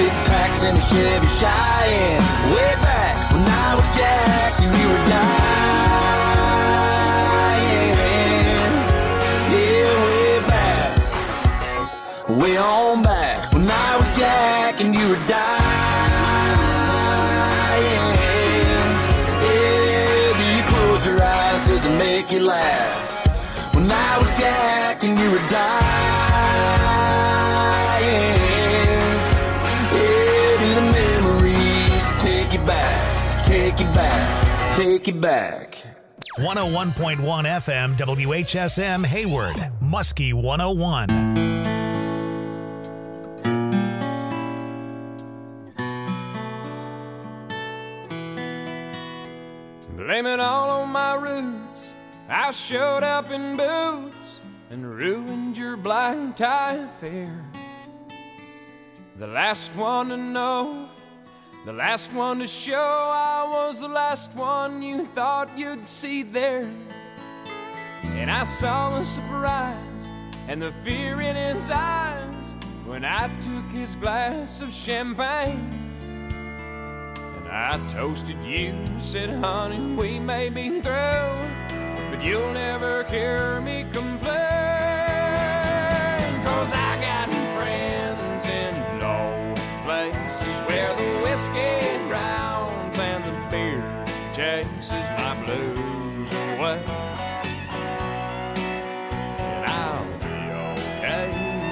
Six packs in a Chevy Cheyenne. Way back when I was Jack and you were dying. Yeah, way back, way on back when I was Jack and you were dying. Yeah, do you close your eyes? Does it make you laugh? When I was Jack and you were dying. Yeah, do the memories take you back, take you back, take you back. 101.1 FM WHSM Hayward, Muskie 101. Blame it all on my roots. I showed up in boots and ruined your black tie affair. The last one to know, the last one to show, I was the last one you thought you'd see there. And I saw the surprise and the fear in his eyes when I took his glass of champagne. I toasted you, said, honey, we may be through, but you'll never hear me complain. 'Cause I got friends in low places where the whiskey drowns and the beer chases my blues away. And I'll be okay.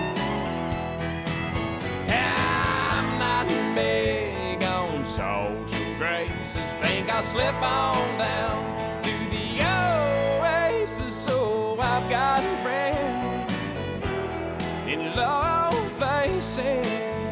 I'm not big on social graces. Think I'll slip on down to the oasis. So I've got a friend in low places.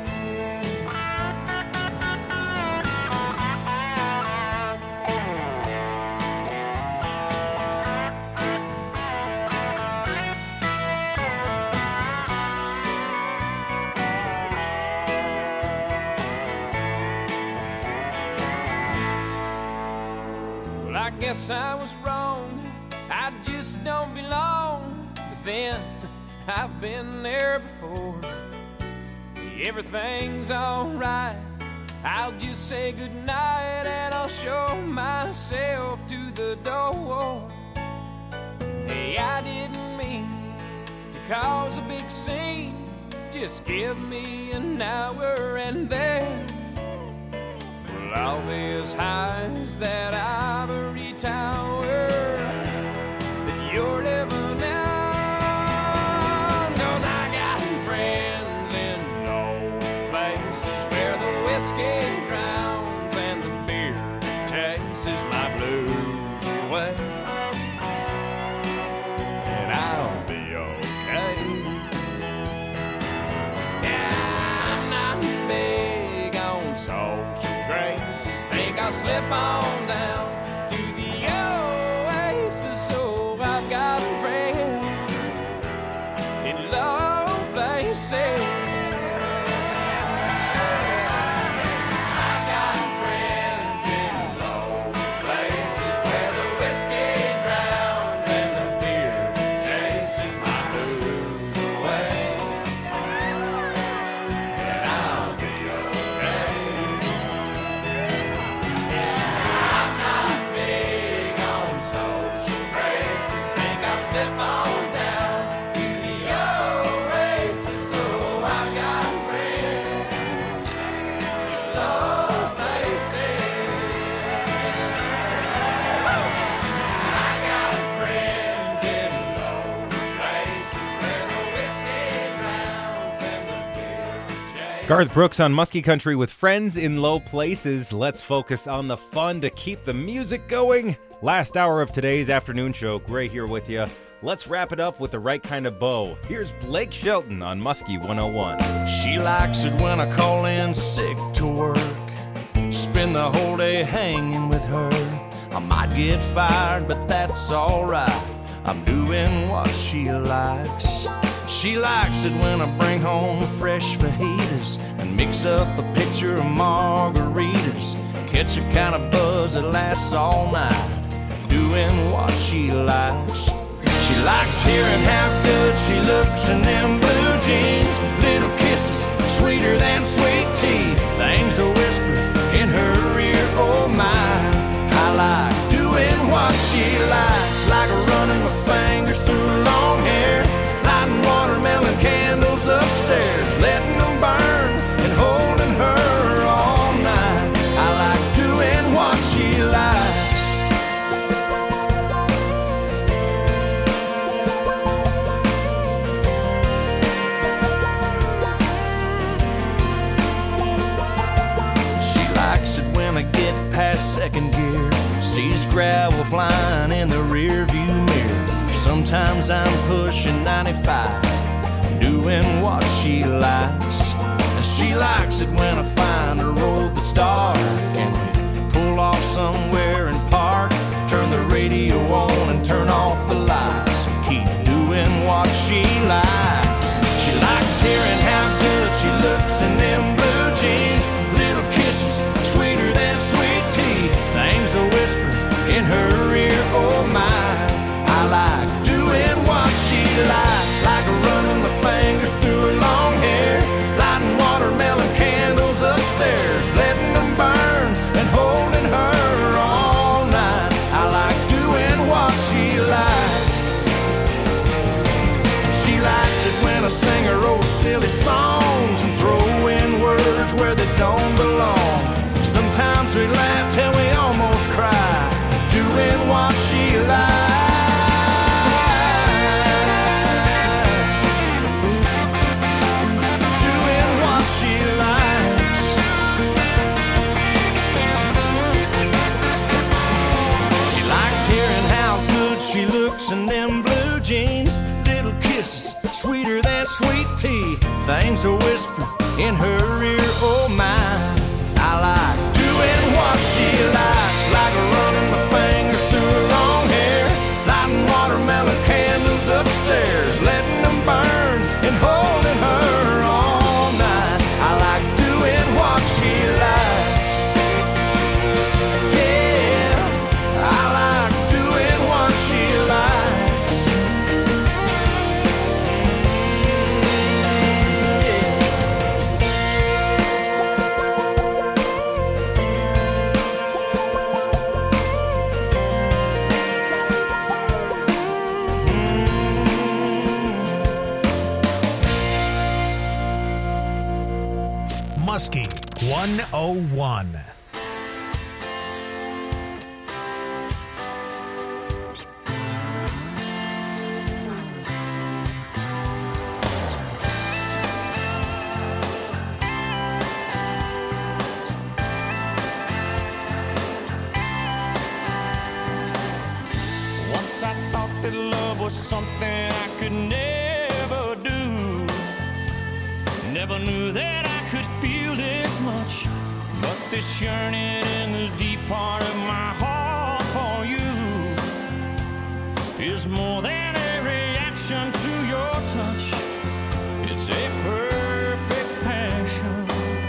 I guess I was wrong, I just don't belong. But then, I've been there before. Everything's alright, I'll just say goodnight and I'll show myself to the door. Hey, I didn't mean to cause a big scene. Just give me an hour and then all these highs that ivory tower that you're living on. 'Cause I got friends in low places where the whiskey drowns and the beer chases my blues away. And I'll be okay. Yeah, I'm not big on social graces. Think I'll slip on down to the oasis. So I've got a friend in low places. I've got friends in low places where the whiskey drowns and the beer chases my blues away. And I'll be okay. Slip on down to the oasis. So I've got friends in low places. I got friends in low places where the whiskey drowns and the beer chases. Garth Brooks on Muskie Country with Friends in Low Places. Let's focus on the fun to keep the music going. Last hour of today's afternoon show. Gray here with you. Let's wrap it up with the right kind of bow. Here's Blake Shelton on Muskie 101. She likes it when I call in sick to work. Spend the whole day hanging with her. I might get fired, but that's alright. I'm doing what she likes. She likes it when I bring home fresh fajitas and mix up a pitcher of margaritas. Catch a kind of buzz that lasts all night. Doing what she likes. She likes hearing how good she looks in them blue jeans. Little kisses, sweeter than sweet tea. past second gear. Sees gravel flying in the rear view mirror. Sometimes I'm pushing 95, doing what she likes. And she likes it when I find a road that's dark and we pull off somewhere and park. Turn the radio on and turn off the lights and keep doing what she likes. She likes hearing how good she looks in them blue jeans. Little kisses sweeter than sweet tea. Things a whisper in her ear, oh my. I like doing what she likes, like running my fingers through her long hair, lighting watermelon candles upstairs, letting them burn and holding her all night. I like doing what she likes. She likes it when I sing her old silly songs and throw in words where they don't belong. Sometimes we laugh till we almost cry, doing what she likes. And them blue jeans, little kisses sweeter than sweet tea. Things a whisper in her ear, oh my. I like doing what she likes, like running my fingers through her long hair, lighting watermelon candles upstairs, letting them burn and holding her all night. I like doing what she likes. Yeah, I like doing what she likes. Muskie 101. Once I thought that love was something I could never do. Never knew that I could feel this much, but this yearning in the deep part of my heart for you is more than a reaction to your touch. It's a perfect passion,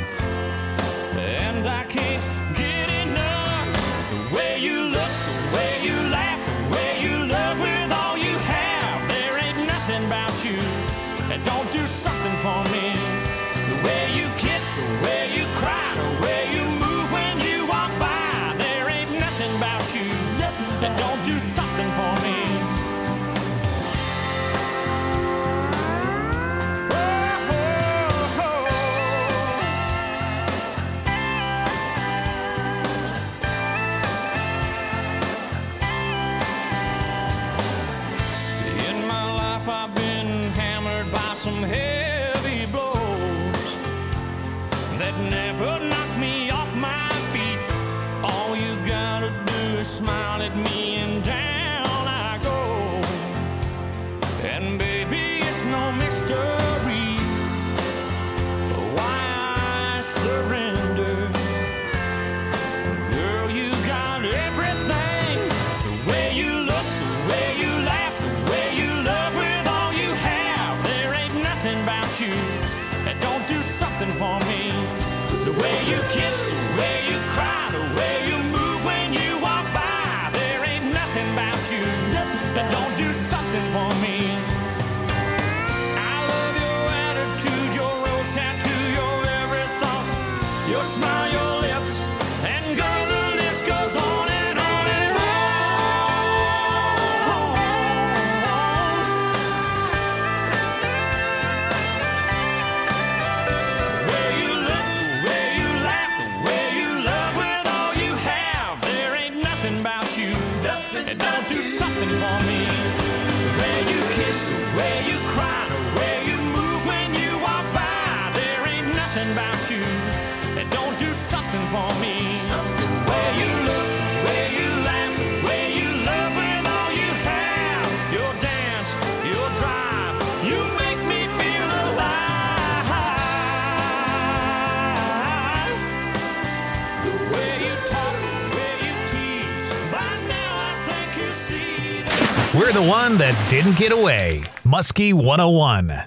and I can't get enough. The way you look, the way you laugh, the way you love with all you have. There ain't nothing about you that don't do something for me. The way you kiss, the way you cry, the way you move when you walk by. There ain't nothing about you that don't do something for me. In my life I've been hammered by some heavy blows that never knock me off my feet. All you gotta do is smile at me and down I go. And baby, it's no mystery why I surrender. Girl, you got everything. The way you look, the way you laugh, the way you love with all you have. There ain't nothing about you that don't do something for me. The way you kiss, the way you cry, the way you move when you walk by. There ain't nothing about you that don't do something for me. I love your attitude, your rose tattoo, your every thought, your smile, your lips, and girl, the list goes on and on and on. The way you look, the way you laugh, the way you love with all you have. There ain't nothing about you that don't do something for me. The way you kiss, the way you cry, the way you move when you walk by. There ain't nothing something about you that don't do something for me. Where you look, where you laugh, where you love with all you have. Your dance, your drive, you make me feel alive. The way you talk, the way you tease, by now I think you see that. We're the one that didn't get away. Muskie 101.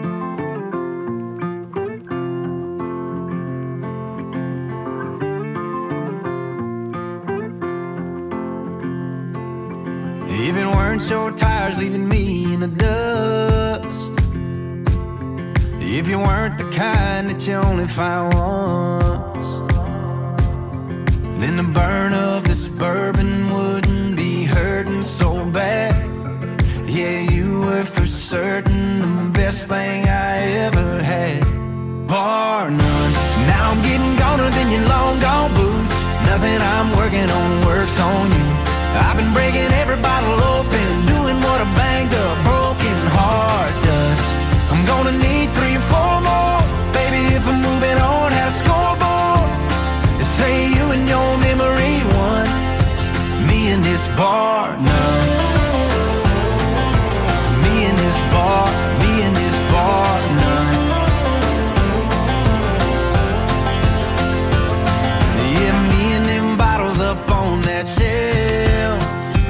Even weren't your tires leaving me in the dust, if you weren't the kind that you only find once, then the burn of this bourbon wouldn't be hurting so bad. Yeah, you were for certain the best thing I ever had, bar none. Now I'm getting goner than your long gone boots. Nothing I'm working on works on you. I've been breaking every bottle open, doing what a banged up broken heart does. I'm gonna need 3 or 4 more, baby, if I'm moving on. Had a scoreboard, they say you and your memory won. Me and this bar now. Me and this bar, me and this bar now. Yeah, me and them bottles up on that shelf.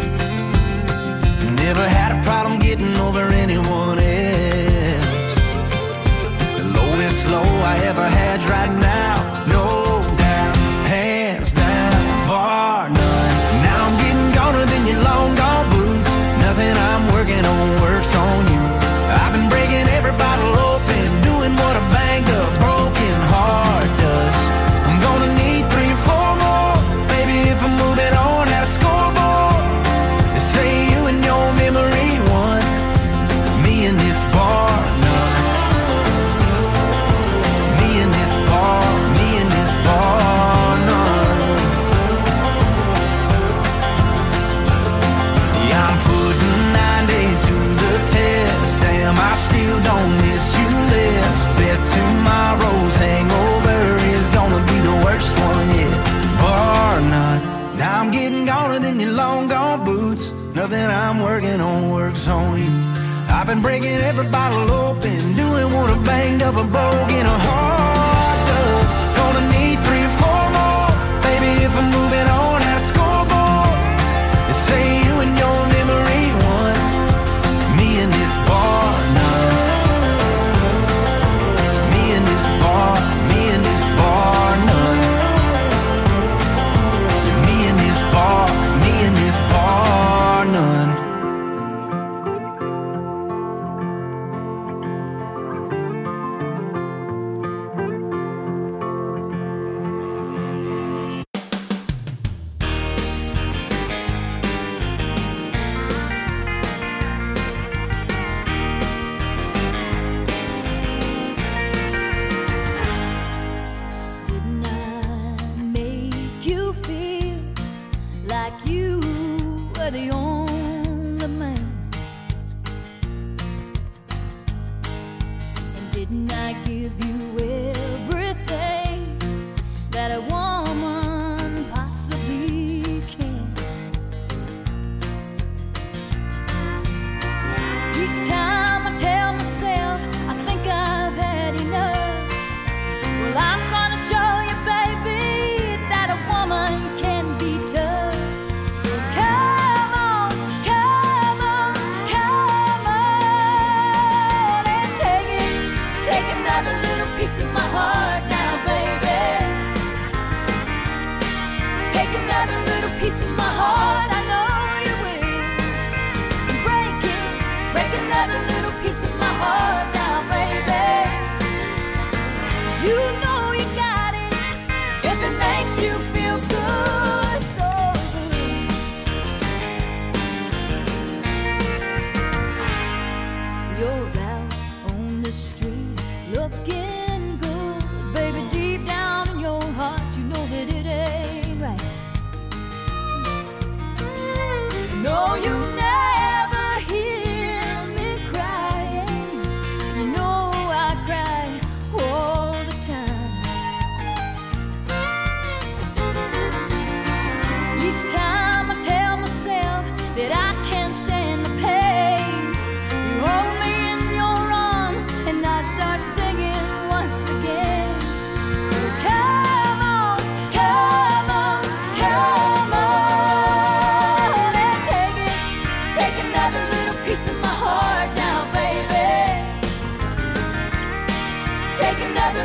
Never had a problem getting over anyone else. The lowest low I ever had's right now, no doubt, hands down, bar none. Now I'm getting goner than your long gone boots. Nothing I'm working on works on you. I've been breaking every bottle open, doing what a banged up broken heart does. I'm gonna need 3 or 4 more, baby, if I'm moving on. Had a scoreboard, they say you and your memory won. Me and this bar none. Me and this bar, me and this bar none. Yeah, I'm putting 90 to the test. Damn, I still don't miss you less. Bet tomorrow's hangover is gonna be the worst one yet, bar none. Now I'm getting goner than your long gone boots. Nothing I'm working on works on you. I've been breaking every bottle open, doing what a banged up a broken heart does. Gonna need 3 or 4 more, baby, if I'm moving on. Had a scoreboard, they say you and your memory won. Me and this bar now. Me and this bar, me and this bar none. Yeah, me and this bar, me and this bar none. Didn't I make you feel like you were the only man? And didn't I give you everything that a woman possibly can? Each time I tell myself I think I've had enough, well, I'm gonna show you, baby, that a woman can be tough. So come on, come on, come on, and take another little piece of my heart now, baby. Take another little piece of my heart, I know you will. Break another little piece of my heart now, baby. 'Cause you know you got it if it makes you feel good, so good. You're out on the street looking good, baby. Deep down in your heart, you know that it ain't right. No, you never hear me crying. You know I cry all the time.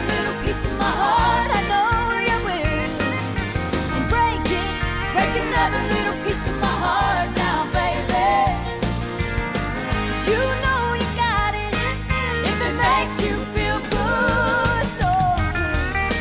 little piece of my heart, I know you will. And break another little piece of my heart now, baby. 'Cause you know you got it, if it makes you feel good, so good.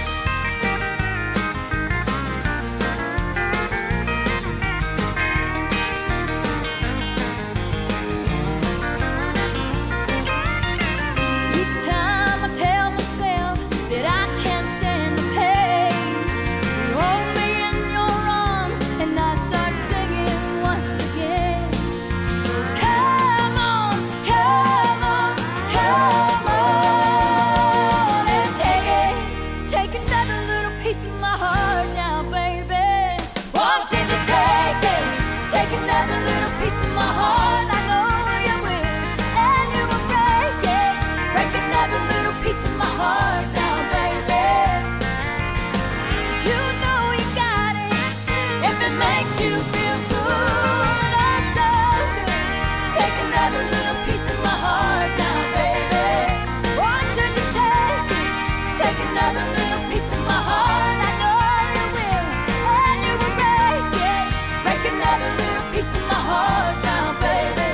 Each time I tell myself that I can't stand the pain, you hold me in your arms and I start singing once again. So come on, come on, come on and take another little piece of my heart now, baby. Won't you just take another little piece of my heart? I know you will, and you will break another little piece of my heart now, baby. 'Cause you know you got it, if it makes you feel good, oh so good. Take another little piece of my heart now, baby. Won't you just take another little piece of my heart? I know you will, and you will break another little piece of my heart now, baby.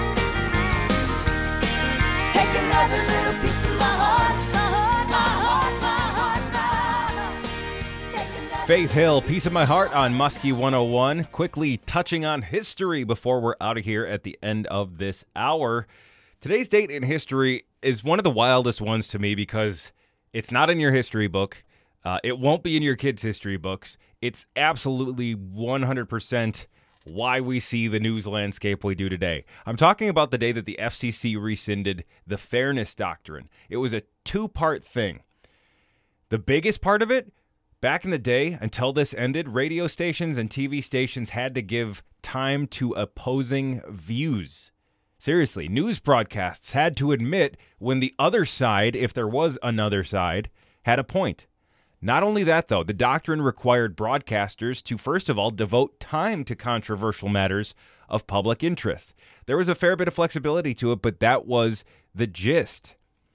Take another little piece of my heart, my heart, my heart, my heart, my heart. Take another Faith Hill, Piece of My Heart on Muskie 101. Quickly touching on history before we're out of here at the end of this hour. Today's date in history is one of the wildest ones to me because it's not in your history book. It won't be in your kids' history books. It's absolutely 100% why we see the news landscape we do today. I'm talking about the day that the FCC rescinded the Fairness Doctrine. It was a two-part thing. The biggest part of it, back in the day, until this ended, radio stations and TV stations had to give time to opposing views. Seriously, news broadcasts had to admit when the other side, if there was another side, had a point. Not only that, though, the doctrine required broadcasters to, first of all, devote time to controversial matters of public interest. There was a fair bit of flexibility to it, but that was the gist.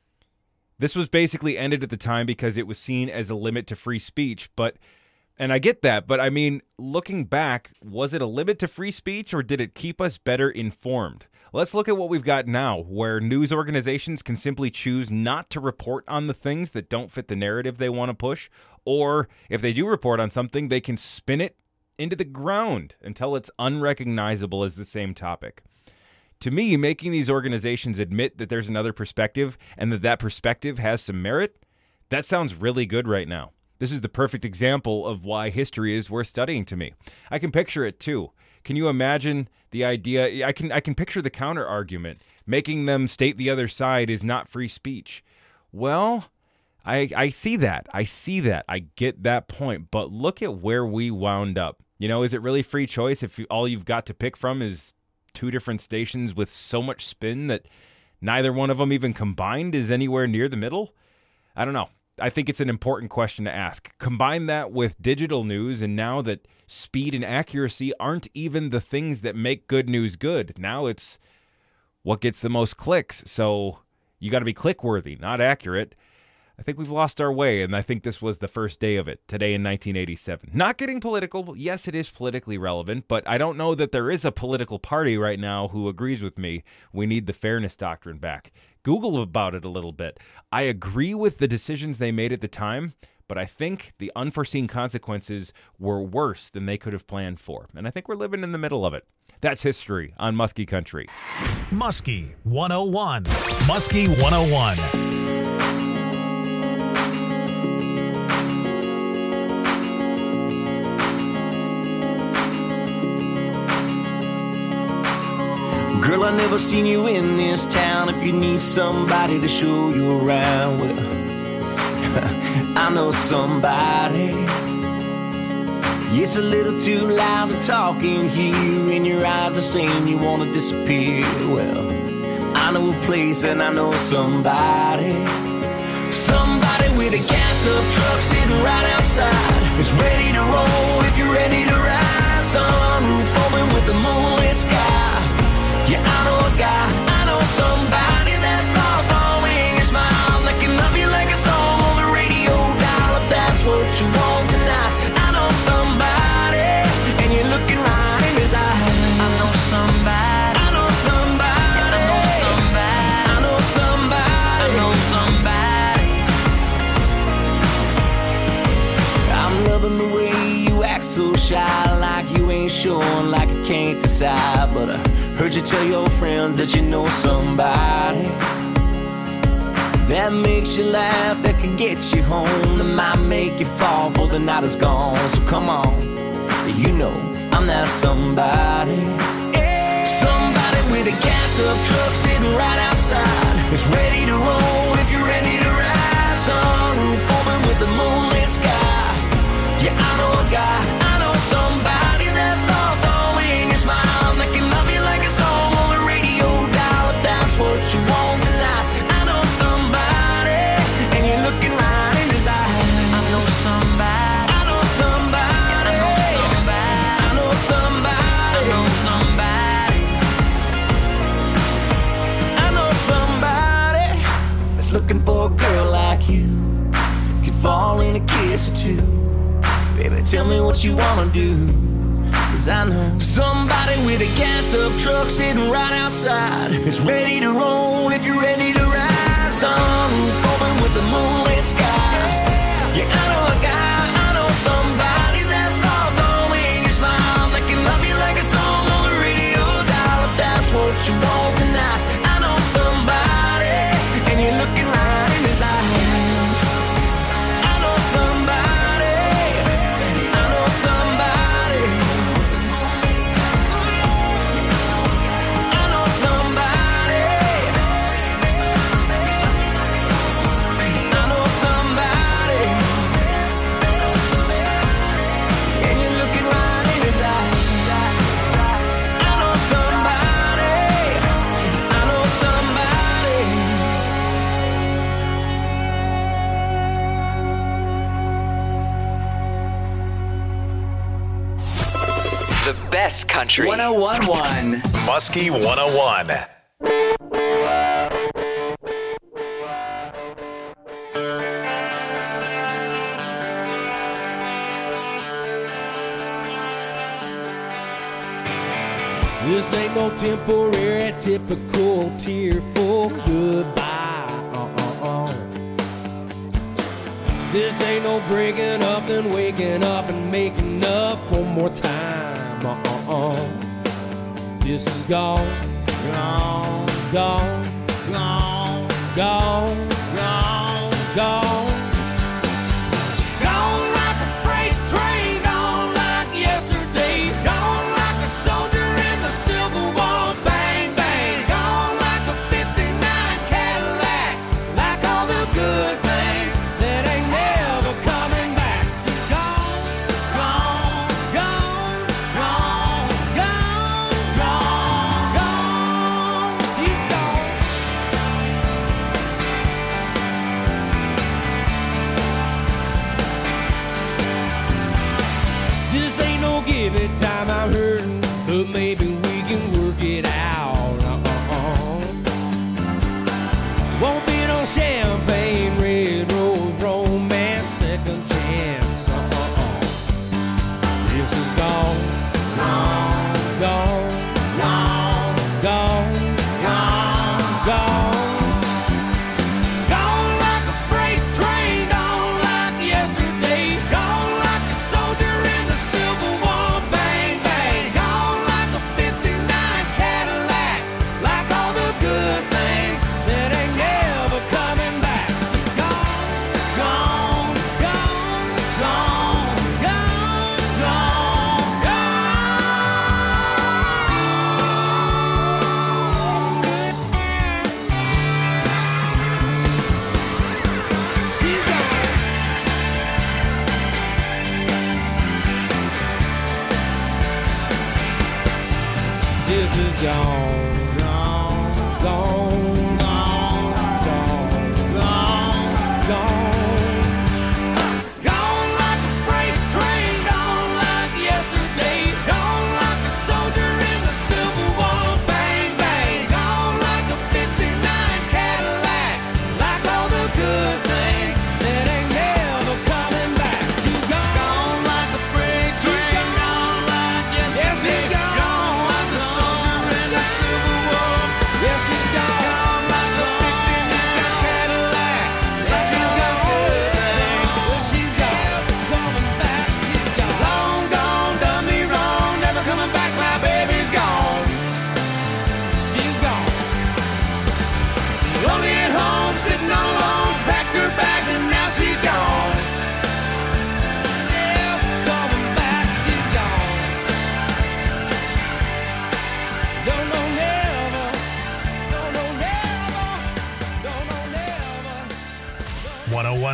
This was basically ended at the time because it was seen as a limit to free speech, and I get that, but I mean, looking back, was it a limit to free speech or did it keep us better informed? Let's look at what we've got now, where news organizations can simply choose not to report on the things that don't fit the narrative they want to push, or if they do report on something, they can spin it into the ground until it's unrecognizable as the same topic. To me, making these organizations admit that there's another perspective and that perspective has some merit, that sounds really good right now. This is the perfect example of why history is worth studying to me. I can picture it too. Can you imagine the idea? I can picture the counter argument, making them state the other side is not free speech. Well, I see that. I get that point. But look at where we wound up. You know, is it really free choice if all you've got to pick from is two different stations with so much spin that neither one of them even combined is anywhere near the middle? I don't know. I think it's an important question to ask. Combine that with digital news, and now that speed and accuracy aren't even the things that make good news good. Now it's what gets the most clicks. So you got to be click-worthy, not accurate. I think we've lost our way, and I think this was the first day of it, today in 1987. Not getting political. Yes, it is politically relevant, but I don't know that there is a political party right now who agrees with me. We need the Fairness Doctrine back. Google about it a little bit. I agree with the decisions they made at the time, but I think the unforeseen consequences were worse than they could have planned for. And I think we're living in the middle of it. That's history on Muskie Country. Muskie 101. Muskie 101. Girl, I never seen you in this town. If you need somebody to show you around, well, I know somebody. It's a little too loud to talk in here, and your eyes are saying you want to disappear. Well, I know a place and I know somebody. Somebody with a gassed-up truck sitting right outside. It's ready to roll if you're ready to ride. Sunroof open with the moonlit sky. Yeah, I know a guy, I know somebody that's lost all in your smile. That can love you like a song on the radio. loving the way you act so shy, like you ain't sure, like you can't decide. But I heard you tell your friends that you know somebody that makes you laugh, that can get you home, that might make you fall before the night is gone. So come on, you know I'm that somebody. Somebody with a gassed up truck sitting right outside, it's ready to roll if you're ready to ride. Sunroof open with the moonlit sky. Yeah, I know a guy, I know somebody that's lost all in your smile, that can love you like a song on the radio dial. If that's what you want tonight, I know somebody, and you're looking right in his eyes. I know somebody, I know somebody, I know somebody, I know somebody, I know somebody, I know somebody that's looking for a girl like you, could fall in a kiss or two. Baby, tell me what you wanna do, 'cause I know somebody with a gassed up truck sitting right outside, it's ready to roll if you're ready to ride. Sunroof open with the moonlit sky. Yeah, I know a guy, I know somebody that's lost all in your smile, that can love you like a song on the radio dial. If that's what you want tonight, I know somebody, and you're looking right in his eyes. I know somebody, I know somebody, I know somebody, I know somebody, and you're looking right in his eyes. I know somebody, I know somebody. The best country. 1011. Muskie 101. This ain't no temporary, typical, tearful goodbye. This ain't no breaking up and waking up and making up one more time. This is gone, gone, gone, gone, gone, gone, gone. Gone like a freight train, gone like yesterday, gone like a soldier in the Civil War, bang, bang, gone like a 59 Cadillac, like all the good things that ain't never coming back. Gone, gone, gone, gone, gone, gone, gone, she's gone. This ain't no give it time, I'm hurting, but maybe we can work it out. Won't be no champagne, red rose, romance, second chance. This is gone, gone, gone, gone, gone, gone, gone. Gone like a freight train, gone like yesterday, gone like a soldier in the Civil War, bang, bang, gone like a 59 Cadillac, like all the good things that ain't never coming back. Gone, gone, gone, gone, gone, gone, gone. She's gone. This is gone, gone, gone, gone, gone, gone, gone. Gone like a freight train, gone like yesterday, gone like a soldier in the Civil War, bang, bang, gone like a 59 Cadillac, like all the good things that ain't never coming back. She's gone like a freight train, gone like yesterday, gone like a soldier in the Civil War. Yeah, she's gone.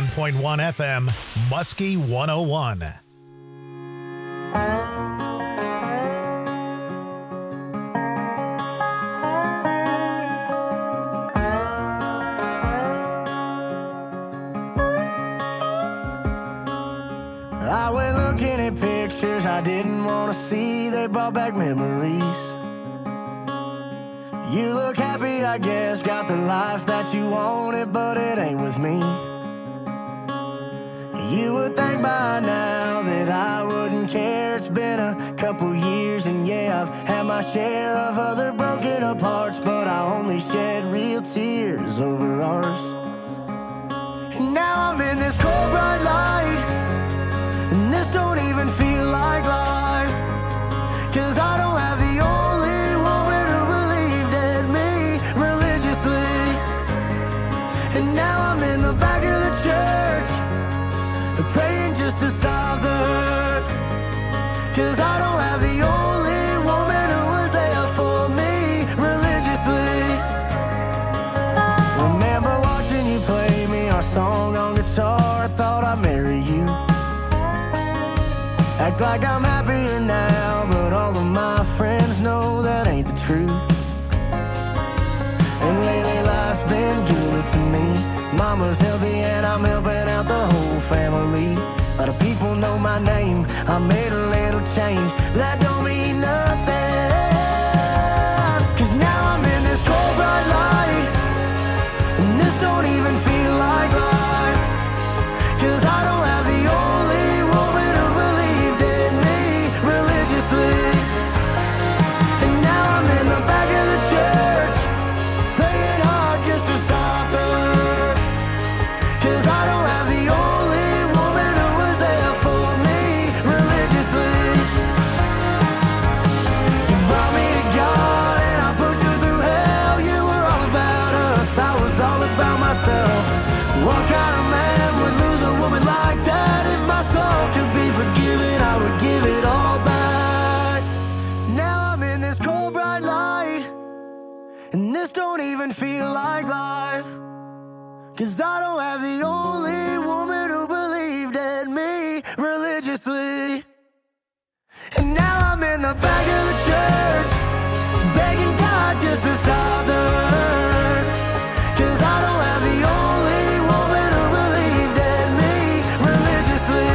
91.1 FM, Muskie 101. I went looking at pictures I didn't want to see. They brought back memories. You look happy, I guess, got the life that you wanted, but it ain't with me. You would think by now that I wouldn't care. It's been a couple years, and yeah, I've had my share of other broken apart, but I only shed real tears over ours. And now I'm in this cold bright light, and this don't even feel like life, 'cause I don't have the only woman who believed in me religiously. And now I'm in the back of the church, praying just to stop the hurt, 'cause I don't have the only woman who was there for me religiously. Remember watching you play me our song on guitar, I thought I'd marry you. Act like I'm happier now, but all of my friends know that ain't the truth. And lately life's been good to me. Mama's healthy and I'm helping out the whole family. A lot of people know my name, I made a little change, but that don't mean nothing. 'Cause now I'm in this cold bright light, and this don't even feel like life, 'cause I don't have the only woman who believed in me religiously. And now I'm in the back of the church, praying hard just to stop the hurt, 'cause I don't have the only woman who was there for me religiously. You brought me to God and I put you through hell. You were all about us, I was all about myself. What kind of man would lose a woman like that? If my soul could be forgiven, I would give it all back. Now I'm in this cold bright light, and this don't even feel like life, 'cause I don't have the only woman who believed in me religiously. And now I'm in the back of the church, begging God just to stop the hurt, 'cause I don't have the only woman who believed in me religiously.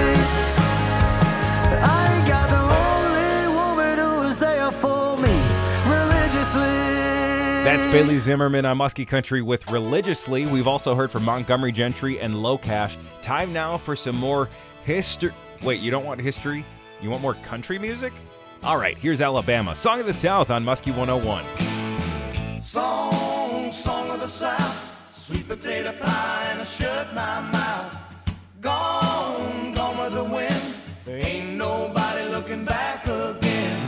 I ain't got the only woman who was there for me religiously. That's Bailey Zimmerman on Muskie Country with Religiously. We've also heard from Montgomery Gentry and Locash. Time now for some more history. Wait, you don't want history? You want more country music? All right, here's Alabama. Song of the South on Muskie 101. Song, song of the South, sweet potato pie and I shut my mouth. Gone, gone with the wind, there ain't nobody looking back again.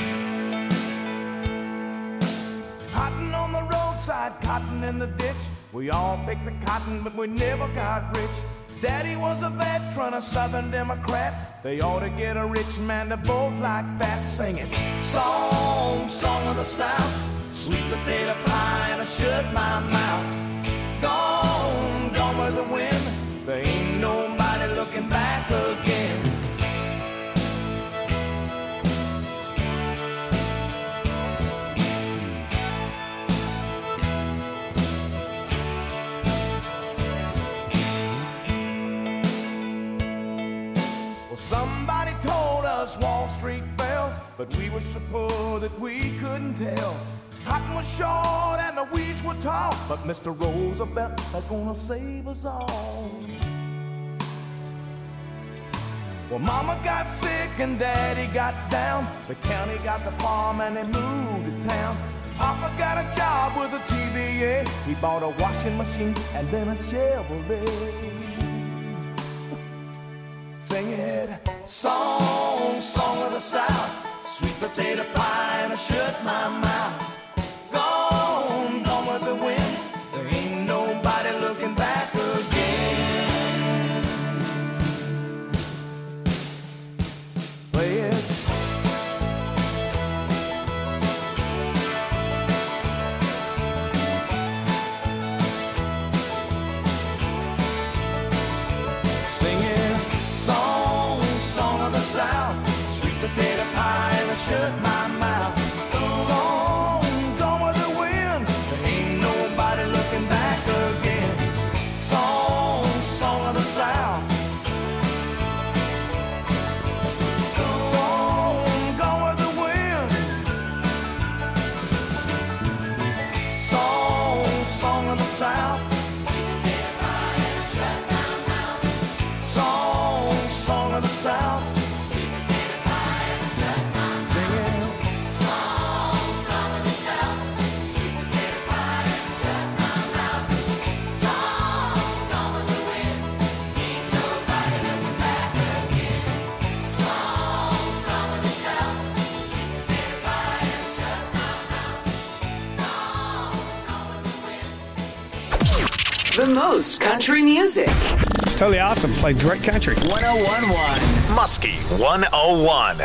Cotton on the roadside, cotton in the ditch, we all picked the cotton but we never got rich. Daddy was a veteran, a Southern Democrat, they ought to get a rich man to vote like that. Sing it. Song, song of the South, sweet potato pie and I shut my mouth. Gone, gone with the wind, there ain't nobody looking back again. Well, somebody told us Wall Street fell, but we were so poor that we couldn't tell. Cotton was short and the weeds were tall, but Mr. Roosevelt is gonna save us all. Well, Mama got sick and Daddy got down, the county got the farm and they moved to town. Papa got a job with a TVA, he bought a washing machine and then a Chevrolet. Sing it. Song, song of the South, sweet potato pie and I shut my mouth. Gone, gone with the wind, there ain't nobody looking back again. Play it. song of the South. Singing. Song of the South. Sweet potato pie and shut my mouth. Gone with the wind. Ain't nobody looking back again. Song of the South. Sweet potato pie and shut my mouth. Gone with the wind. The most country music. It's totally awesome. Played great country. 1011. Muskie 101.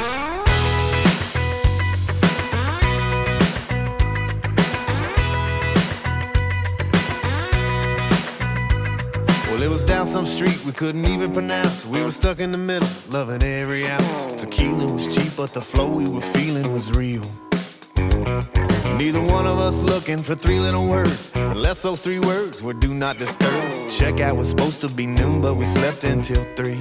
Well, it was down some street we couldn't even pronounce. We were stuck in the middle, loving every ounce. Tequila was cheap, but the flow we were feeling was real. Neither one of us looking for three little words, unless those three words were do not disturb. Checkout was supposed to be noon, but we slept until 3.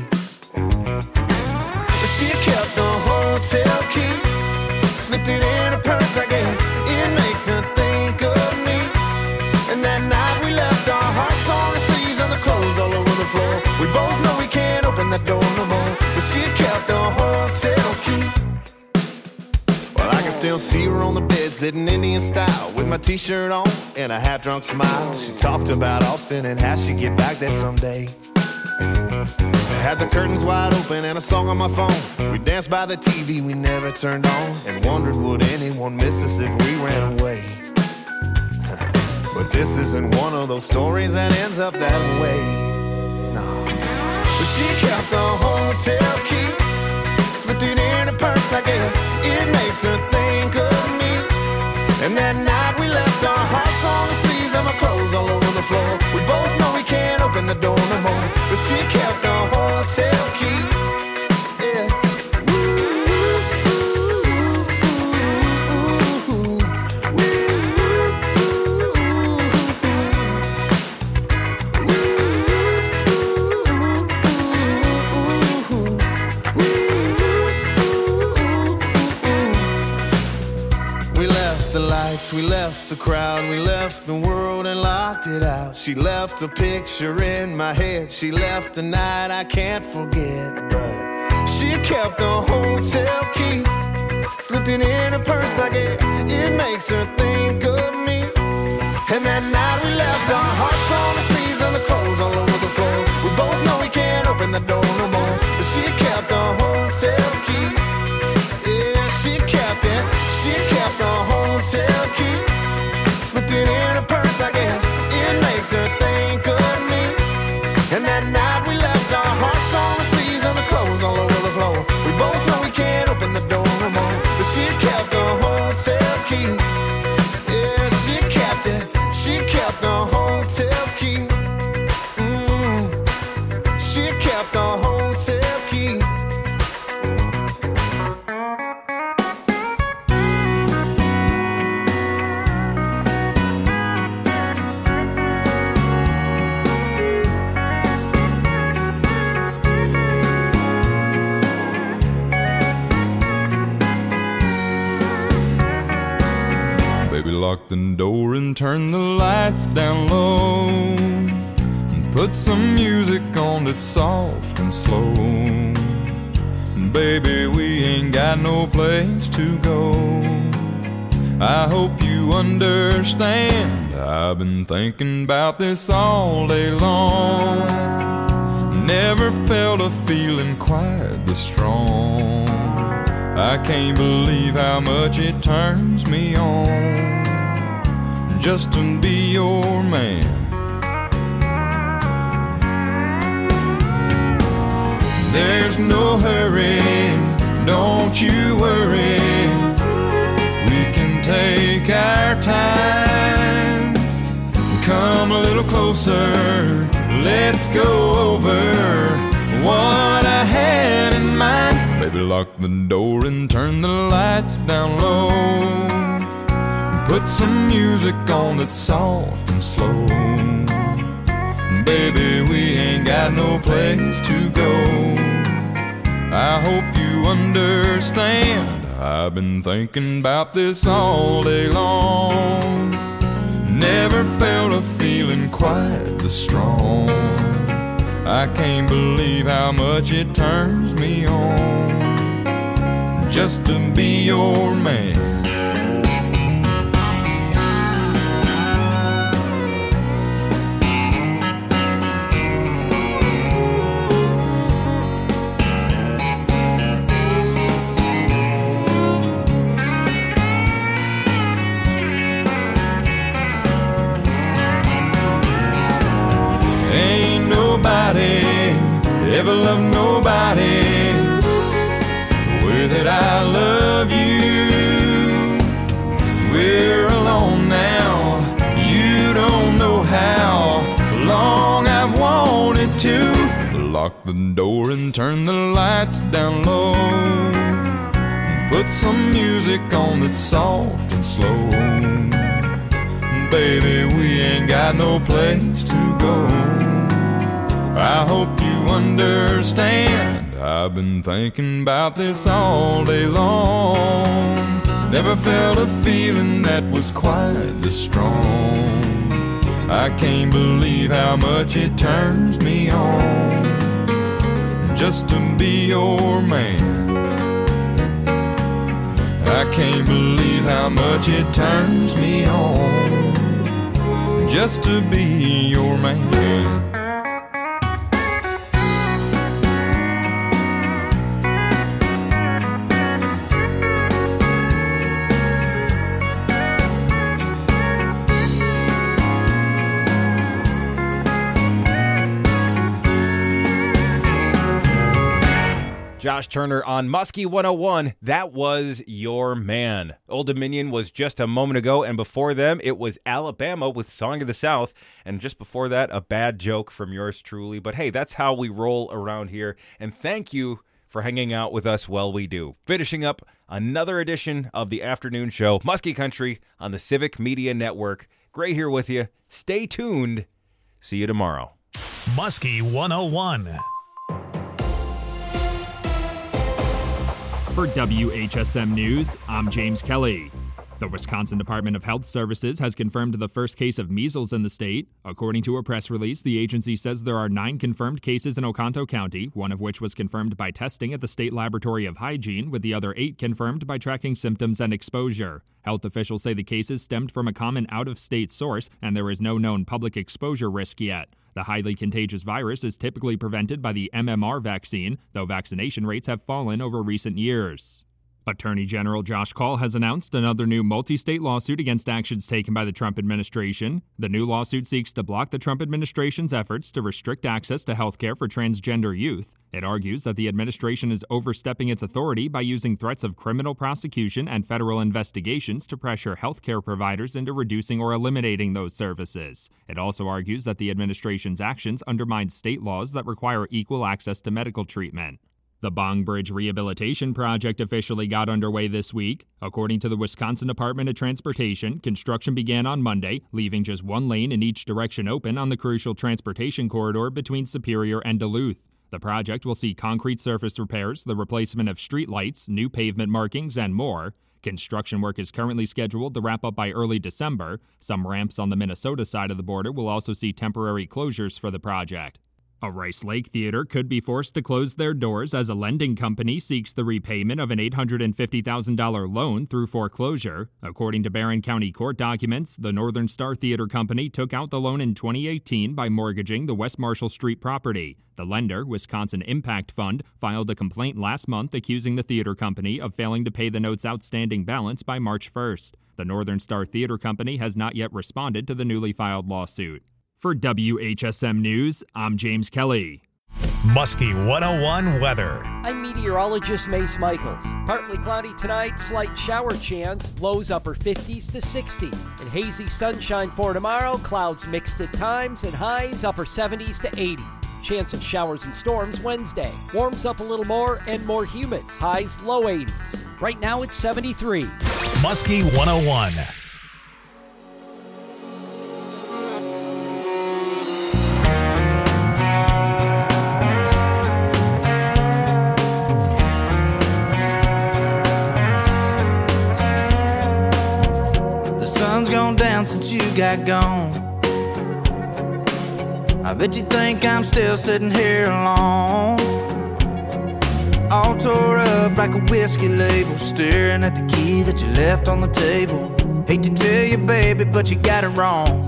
She kept the hotel key, slipped it in her purse, I guess. It makes her think of me. And that night we left our hearts on the sleeves and the clothes all over the floor. We both know we can't open that door no more, but she kept the hotel key. Well, I can still see her on the bed, sitting Indian style, with my t-shirt on and a half-drunk smile. She talked about Austin and how she'd get back there someday. I had the curtains wide open and a song on my phone. We danced by the TV we never turned on, and wondered would anyone miss us if we ran away. But this isn't one of those stories that ends up that way. No. But she kept the hotel key, slipped it in her purse, I guess. It makes her think of me. And that night we left our hearts on the sleeves and my clothes all over the floor. We both know we can't open the door no more, but she kept the hotel key. Yeah. We left the crowd, we left the world and locked it out. She left a picture in my head, she left a night I can't forget. But she kept the hotel key, slipped it in her purse, I guess. It makes her think of me. And that night we left our hearts on the sleeves and the clothes all over the floor. We both know we can't open the door no more, but she kept the hotel key. Yeah, she kept it. She kept the hotel key, slipped it in her purse, I guess. It makes her think of me. And that night we left our hearts on the sleeves and the clothes all over the floor. We both know we can't open the door no more, but she kept the hotel key. Yeah, she kept it. She kept the hotel key. She kept the hotel key. Lock the door and turn the lights down low, and put some music on that's soft and slow. Baby, we ain't got no place to go. I hope you understand, I've been thinking about this all day long. Never felt a feeling quite this strong. I can't believe how much it turns me on just to be your man. There's no hurry, don't you worry. We can take our time. Come a little closer, let's go over what I had in mind. Baby, lock the door and turn the lights down low. Put some music on that's soft and slow. Baby, we ain't got no place to go. I hope you understand, I've been thinking about this all day long. Never felt a feeling quite this strong. I can't believe how much it turns me on just to be your man. Ever love nobody the way that I love you. We're alone now, you don't know how long I've wanted to lock the door and turn the lights down low, put some music on that's soft and slow. Baby, we ain't got no place to go. I hope you understand. I've been thinking about this all day long. Never felt a feeling that was quite this strong. I can't believe how much it turns me on just to be your man. I can't believe how much it turns me on just to be your man. Josh Turner on Muskie 101. That was Your Man. Old Dominion was just a moment ago, and before them, it was Alabama with Song of the South, and just before that, a bad joke from yours truly. But hey, that's how we roll around here, and thank you for hanging out with us while we do. Finishing up another edition of the afternoon show, Muskie Country on the Civic Media Network. Gray here with you. Stay tuned. See you tomorrow. Muskie 101. For WHSM News, I'm James Kelly. The Wisconsin Department of Health Services has confirmed the first case of measles in the state. According to a press release, the agency says there are 9 confirmed cases in Oconto County, one of which was confirmed by testing at the State Laboratory of Hygiene, with the other 8 confirmed by tracking symptoms and exposure. Health officials say the cases stemmed from a common out-of-state source, and there is no known public exposure risk yet. The highly contagious virus is typically prevented by the MMR vaccine, though vaccination rates have fallen over recent years. Attorney General Josh Kaul has announced another new multi-state lawsuit against actions taken by the Trump administration. The new lawsuit seeks to block the Trump administration's efforts to restrict access to health care for transgender youth. It argues that the administration is overstepping its authority by using threats of criminal prosecution and federal investigations to pressure health care providers into reducing or eliminating those services. It also argues that the administration's actions undermine state laws that require equal access to medical treatment. The Bong Bridge Rehabilitation Project officially got underway this week. According to the Wisconsin Department of Transportation, construction began on Monday, leaving just one lane in each direction open on the crucial transportation corridor between Superior and Duluth. The project will see concrete surface repairs, the replacement of street lights, new pavement markings, and more. Construction work is currently scheduled to wrap up by early December. Some ramps on the Minnesota side of the border will also see temporary closures for the project. A Rice Lake theater could be forced to close their doors as a lending company seeks the repayment of an $850,000 loan through foreclosure. According to Barron County court documents, the Northern Star Theater Company took out the loan in 2018 by mortgaging the West Marshall Street property. The lender, Wisconsin Impact Fund, filed a complaint last month accusing the theater company of failing to pay the note's outstanding balance by March 1st. The Northern Star Theater Company has not yet responded to the newly filed lawsuit. For WHSM News, I'm James Kelly. Muskie 101 weather. I'm meteorologist Mace Michaels. Partly cloudy tonight, slight shower chance, lows upper 50s to 60. And hazy sunshine for tomorrow, clouds mixed at times, and highs upper 70s to 80. Chance of showers and storms Wednesday. Warms up a little more and more humid. Highs low 80s. Right now it's 73. Muskie 101. Sun's gone down since you got gone. I've bet you think I'm still sitting here alone, all tore up like a whiskey label, staring at the key that you left on the table. Hate to tell you, baby, but you got it wrong.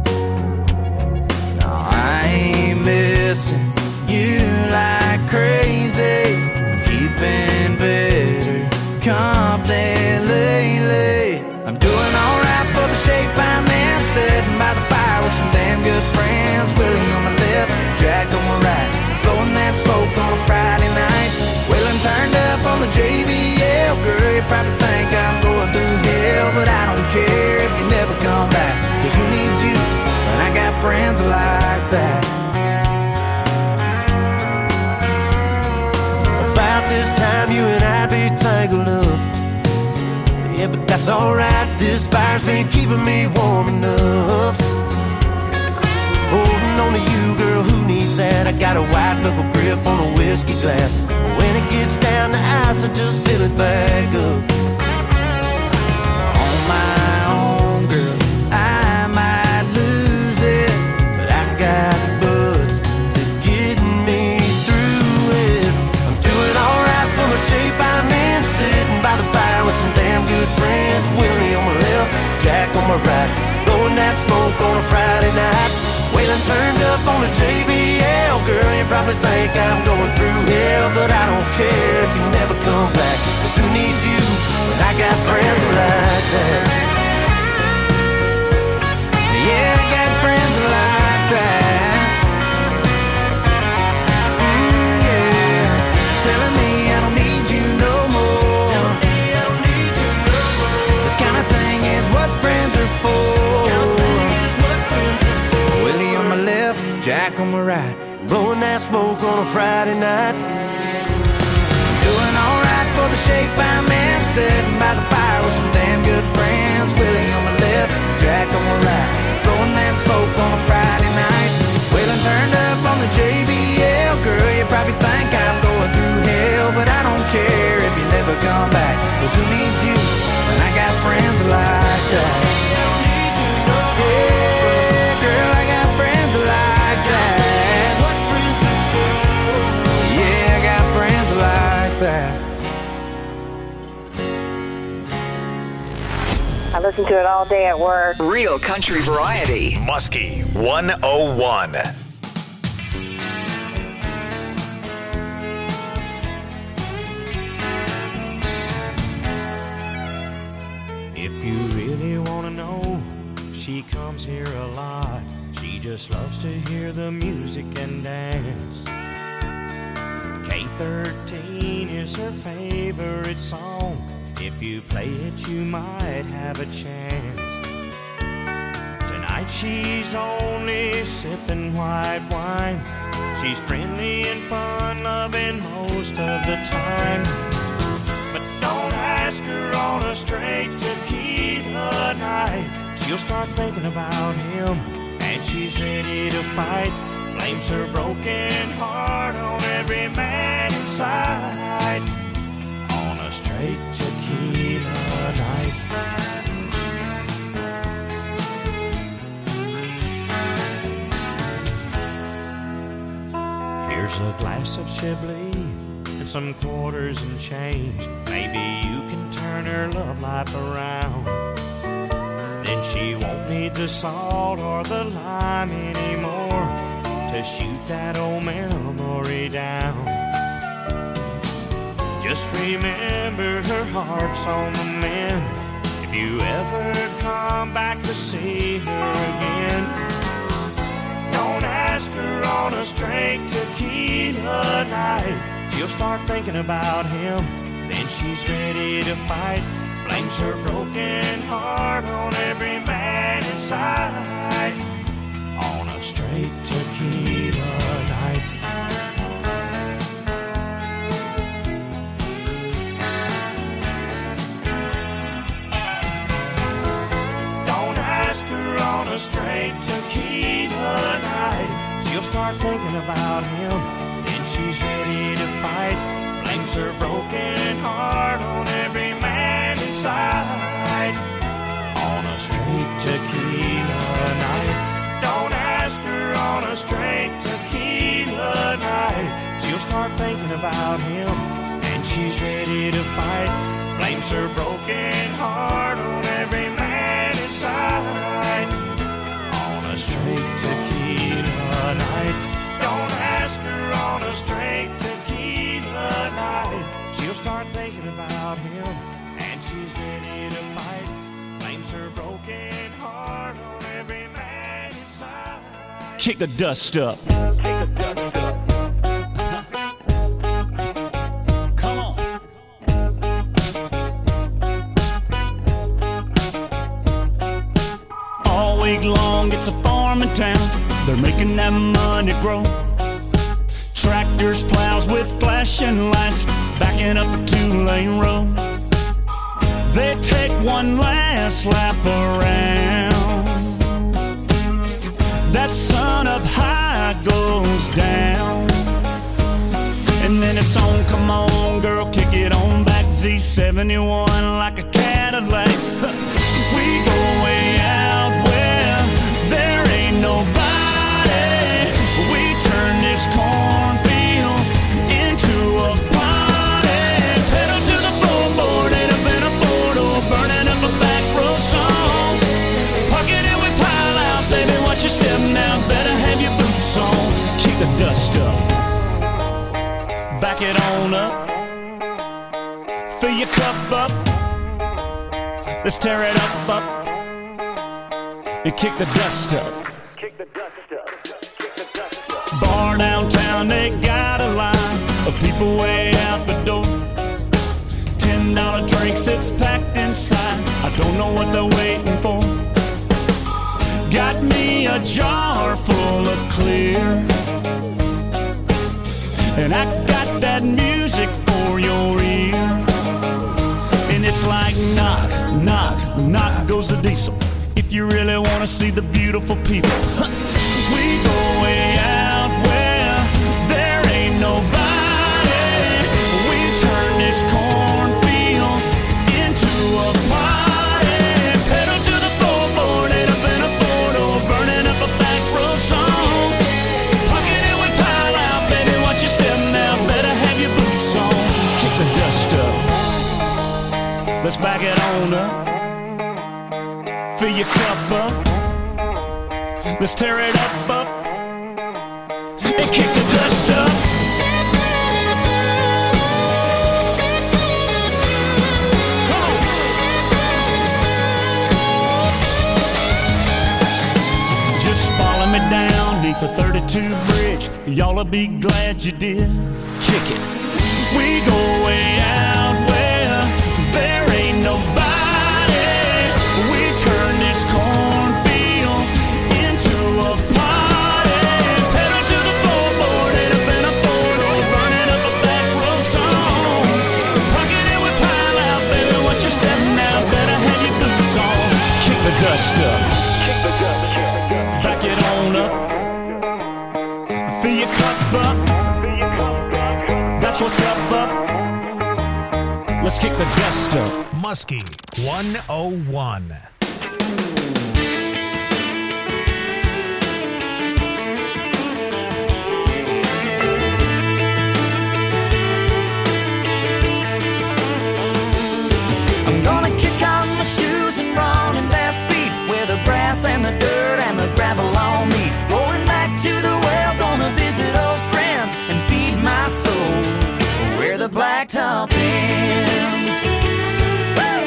No, I ain't missing you like crazy. Keeping better company lately. I'm doing alright for the shape I'm in, sitting by the fire with some damn good friends. Willie on my left, Jack on my right, blowing that smoke on a Friday night. Wheeling turned up on the JBL. Girl, you probably think I'm going through hell, but I don't care if you never come back, 'cause who needs you when I got friends like that? About this time you and I'd be tangled up. Yeah, but that's alright, this fire's been keeping me warm enough. Holding on to you, girl, who needs that? I got a white knuckle grip on a whiskey glass. When it gets down to ice, I just fill it back up. On my own, girl, I might lose it, but I got buds to get me through it. I'm doing alright for the shape I'm in, sitting by the fire with some damn good friends. Willie on my left, Jack on my right, blowing that smoke on a Friday night. Waylon turned up on the JBL. Girl, you probably think I'm going through hell, but I don't care if you never come back, 'cause who needs you when I got friends like that? Yeah, I got friends like that. Yeah, telling me I don't need you no more. This kind of thing is what friends are for. Willie on my left, Jack on my right, blowing that smoke on a Friday night. Doing alright for the shape I'm in, sitting by the fire with some damn good friends. Willie on my left, Jack on my right, blowing that smoke on a Friday night. Waylon turned up on the JBL. Girl, you probably think I'm going through hell, but I don't care if you never come back, 'cause who needs you when I got friends like that? Yeah, girl, I got friends like that. Yeah, I got friends like that. I listen to it all day at work. Real country variety. Muskie 101. If you really want to know, she comes here a lot. She just loves to hear the music and dance. K13 is her favorite song. If you play it, you might have a chance. Tonight she's only sipping white wine. She's friendly and fun-loving most of the time. But don't ask her on a straight tequila night. She'll start thinking about him, and she's ready to fight. Blames her broken heart on every man inside. On a straight tequila night. Here's a glass of Chablis and some quarters and change. Maybe you can turn her love life around. Then she won't need the salt or the lime anymore to shoot that old memory down. Just remember her heart's on the mend. If you ever come back to see her again, don't ask her on a straight tequila night. She'll start thinking about him, then she's ready to fight. Blames her broken heart on every man inside. On a straight tequila night. Don't ask her on a straight tequila night. She'll start thinking about him, then she's ready to fight. Blames her broken heart on every man inside. On a straight tequila night. Don't ask her on a straight thinking about him, and she's ready to fight. Blames her broken heart on every man inside. On a straight tequila night, don't ask her on a straight tequila night. She'll start thinking about him, and she's ready to fight. Blames her broken heart on every man inside. Kick the dust up. Come on. All week long, it's a farming town. They're making that money grow. Tractors, plows with flashing lights, backing up a 2-lane road. They take one last lap around. That sun up high goes down. And then it's on, come on girl, kick it on back. Z71 like a Cadillac. We go way out where there ain't nobody. We turn this cornfield into a party. Pedal to the floorboard and up in a four-door, burning up a back road song. Park it and we pile out, baby, watch your step now, better have your boots on. Kick the dust up, back it on up, fill your cup up, let's tear it up, and kick the dust up. Bar downtown, they got a line of people way out the door. $10 drinks, it's packed inside, I don't know what they're waiting for. Got me a jar full of clear, and I got that music for your ear. And it's like knock, knock, knock goes the diesel. If you really want to see the beautiful people, we go way out where there ain't nobody. We turn this cornfield into a party. Pedal to the floorboard and up in a four-door, burning up a back road song. Pocket it with pile out, baby, watch your step now, better have your boots on. Kick the dust up, let's back it on up, fill your cup up, let's tear it up, and kick the dust up. Come on. Just follow me down neath the 32 bridge, y'all'll be glad you did. Kick it. We go way out where there ain't nobody. We turn this cornfield into a party. Pedal to the floorboard and up in a four-door, burning up a back road song. Pocket it with pile out, baby, watch your step now, better have your boots on. Kick the dust up, back it on up, fill your cup up, that's what's up. Let's kick the dust up. Muskie 101. I'm gonna kick off my shoes and run in bare feet, where the grass and the dirt and the gravel all meet. Going back to the well, gonna visit old friends and feed my soul where the blacktop ends. Woo!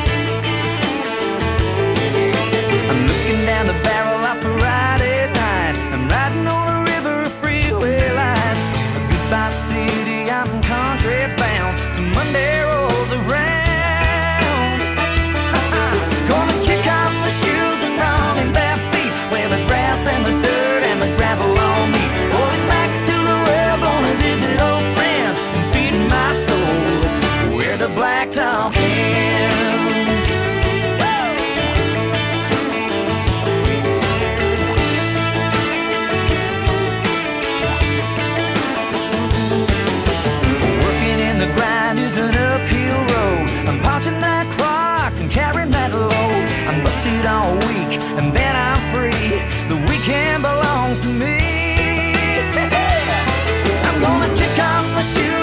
I'm looking down the barrel of Friday night. I'm riding on a river of freeway lights. Goodbye city, I'm country bound till Monday rolls around. Gonna kick off my shoes and run in bare feet, where the grass and the dirt and the gravel all meet. Going back to the well, gonna visit old friends and feed my soul where the blacktop ends. Working in the grind is an uphill road. I'm punching that clock and carrying that load. I'm busted all week and then I'm free. The weekend belongs to me. I'm gonna kick off my shoes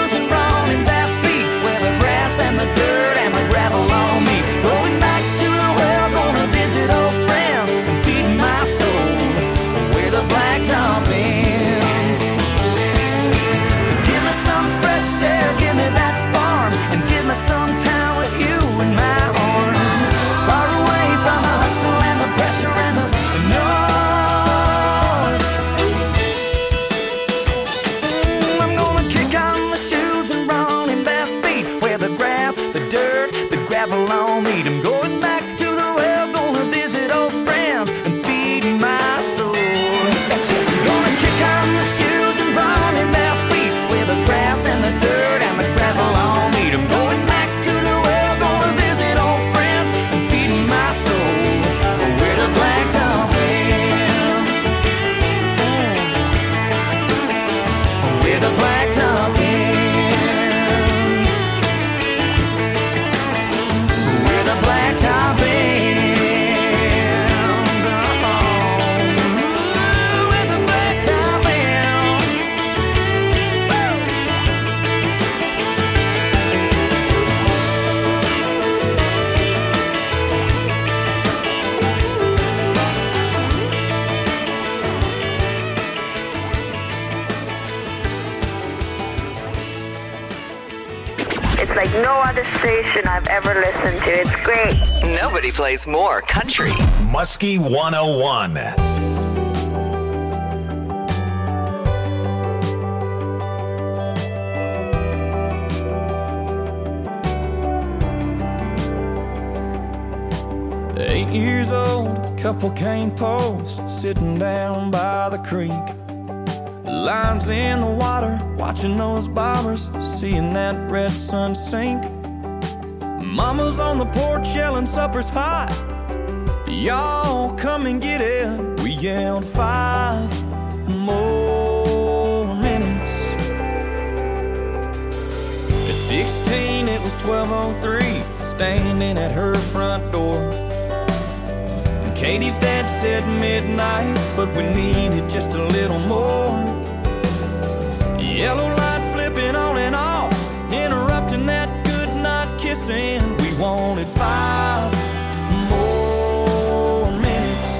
It's like no other station I've ever listened to. It's great. Nobody plays more country. Muskie 101. Eight years old, couple cane posts sitting down by the creek. Lines in the water, watching those bobbers, seeing that red sun sink. Mama's on the porch yelling supper's hot. Y'all come and get it. We yelled 5 more minutes. At 16 it was 12:03, standing at her front door. And Katie's dad said midnight, but we needed just a little more. Yellow light flipping on and off, interrupting that good night kissing. We wanted 5 more minutes.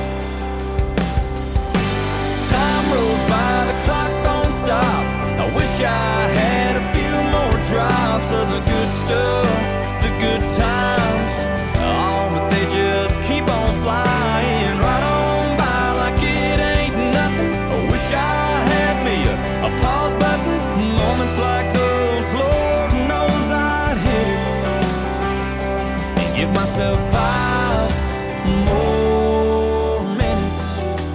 Time rolls by, the clock don't stop. I wish I had a few more drops of the good stuff, the good times. Oh, but they just keep on flying right on by like it ain't nothing. I wish I had me a pause button. Moments like those, Lord knows I'd hit it and give myself 5 more minutes.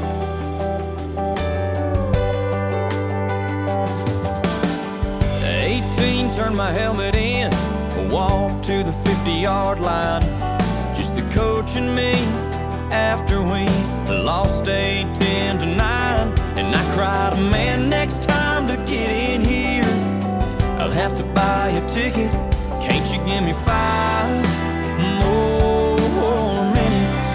18, turned my helmet in, walked to the 50-yard line. Just the coach and me after we lost 8-10 to 9. And I cried, man, next time to get in here I'll have to buy a ticket. Can't you give me 5 more minutes?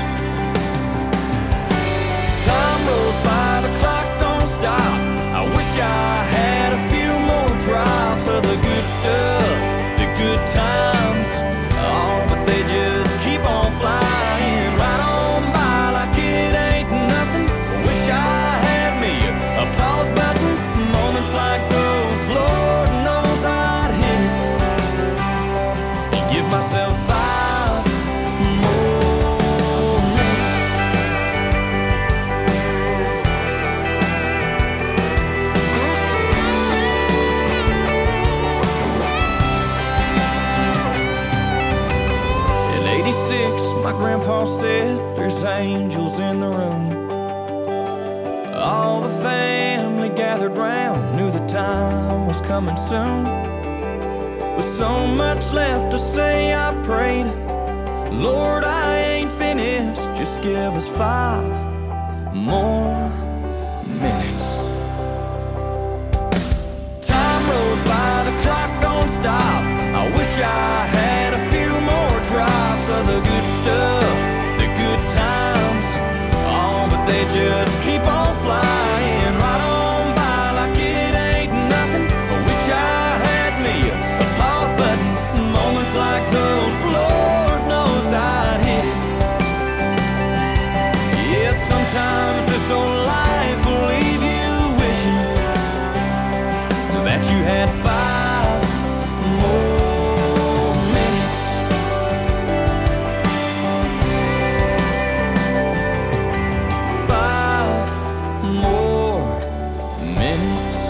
Time rolls by, the clock don't stop. I wish I had a few more drops of the good stuff, the good times. Oh, but they just keep on flying right on by like it ain't nothing. Wish I had me a pause button. Moments like those, Lord knows I'd hit it and give myself 5 more minutes. In 86, my grandpa said there's angels in the room. All the family gathered round, knew the time was coming soon. With so much left to say, I prayed, Lord, I ain't finished, just give us 5 more minutes. Time rolls by, the clock don't stop. I wish I had a few more drops of the good stuff, the good times. Oh, but they just keep on flying right on by like it ain't nothing. I wish I had me a pause button. Moments like those, Lord knows I'd hit it. Yeah, sometimes this old life will leave you wishing that you had 5 more minutes. 5 more minutes.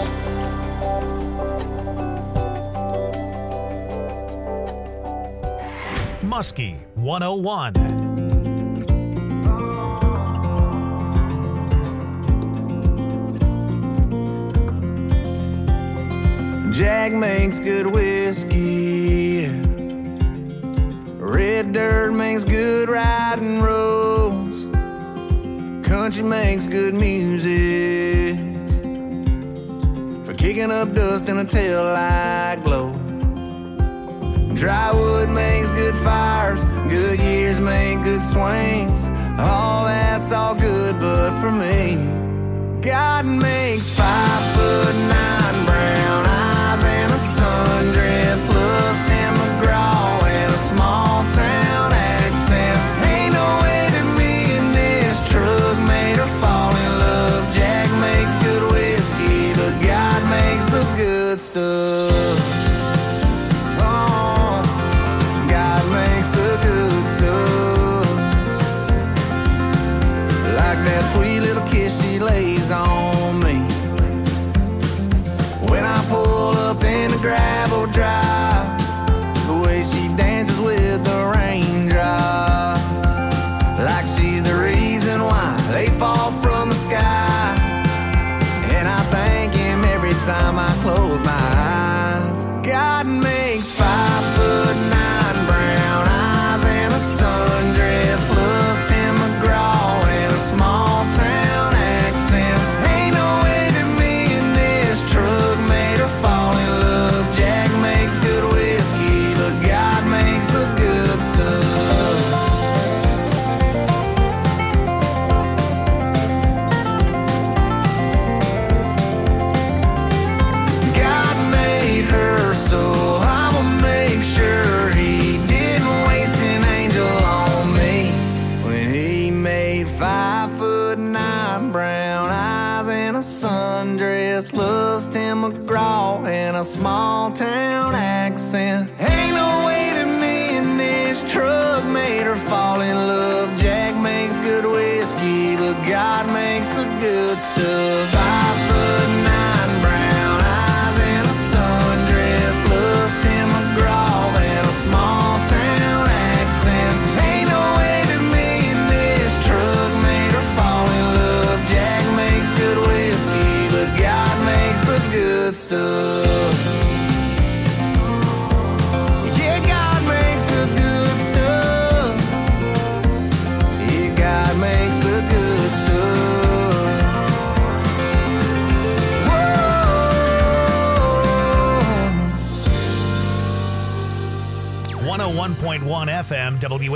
Muskie 101. Jack makes good whiskey. Red dirt makes good riding roads. Country makes good music for kicking up dust in a taillight glow. Dry wood makes good fires. Good years make good swings. All that's all good, but for me, God makes 5'9" brown eyes and a sundress looks Tim McGraw and a small town accent. Ain't no way that me and this truck made her fall in love. Jack makes good whiskey, but God makes the good stuff. Oh. God makes 5'9" brown eyes and a sundress, loves Tim McGraw and a small town accent. Ain't no way that me and this truck made her fall in love. Jack makes good whiskey, but God makes the good stuff. God made her, so I'ma make sure he didn't waste an angel on me when he made 5'9" brown eyes and a sundress, loves Tim McGraw and a small town accent. Ain't no way that me and this truck made her fall in love. Jack makes good whiskey, but God makes the good stuff. 5'9" brown eyes and a sundress, loves Tim McGraw and a small town accent. Ain't no way that me and this truck made her fall in love. Jack makes good whiskey, but God makes the good stuff. Yeah, God makes the good stuff. Yeah, God makes the good stuff. Whoa. 101.1 FM,